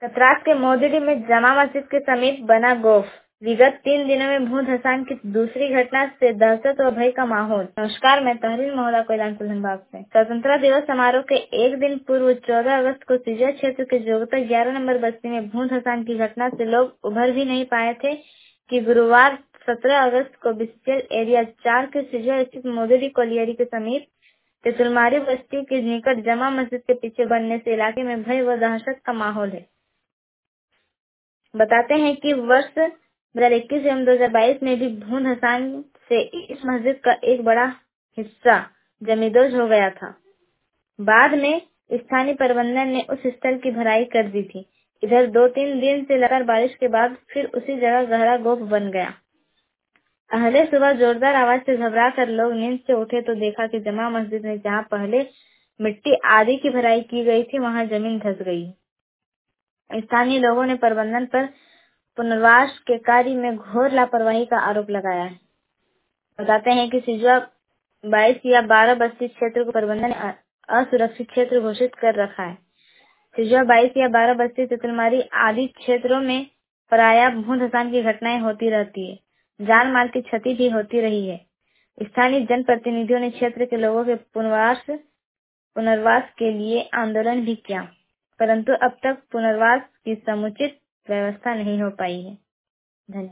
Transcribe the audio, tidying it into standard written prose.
कतरात के मोदिडी में जमा मस्जिद के समीप बना गोफ। विगत 3 दिनों में भूत हसान की दूसरी घटना से दहशत और भय का माहौल। नमस्कार, मैं तहरीर मोहल्ला कोयलान बाग से। स्वतंत्रता दिवस समारोह के एक दिन पूर्व 14 अगस्त को सिजुआ क्षेत्र के जोगता 11 नंबर बस्ती में भूत हसान की घटना से लोग उभर भी नहीं पाए थे कि गुरुवार 17 अगस्त को बीसीएल एरिया 4 के सिजुआ स्थित मोदिडी कोलियरी के समीप तेतुलमारी बस्ती के निकट जमा मस्जिद के पीछे बनने से इलाके में भय व दहशत का माहौल है। बताते हैं कि वर्ष 2021 एवं 2022 में भी भूत हसान से इस मस्जिद का एक बड़ा हिस्सा जमींदोज हो गया था। बाद में स्थानीय प्रबंधन ने उस स्थल की भराई कर दी थी। इधर 2-3 दिन से लगातार बारिश के बाद फिर उसी जगह गहरा गोफ बन गया। अहले सुबह जोरदार आवाज से घबरा कर लोग नींद से उठे तो देखा कि जमा मस्जिद में जहाँ पहले मिट्टी आदि की भराई की गई थी, वहाँ जमीन धंस गई। स्थानीय लोगों ने प्रबंधन पर पुनर्वास के कार्य में घोर लापरवाही का आरोप लगाया है। बताते हैं कि सिजुआ 22 या 12 बस्ती क्षेत्र को प्रबंधन ने असुरक्षित क्षेत्र घोषित कर रखा है। सिजुआ 22 या 12 बस्ती तेतुलमारी आदि क्षेत्रों में प्रायः भूत हसान की घटनाएं होती रहती है। जान माल की क्षति भी होती रही है। स्थानीय जनप्रतिनिधियों ने क्षेत्र के लोगों के पुनर्वास के लिए आंदोलन भी किया, परंतु अब तक पुनर्वास की समुचित व्यवस्था नहीं हो पाई है।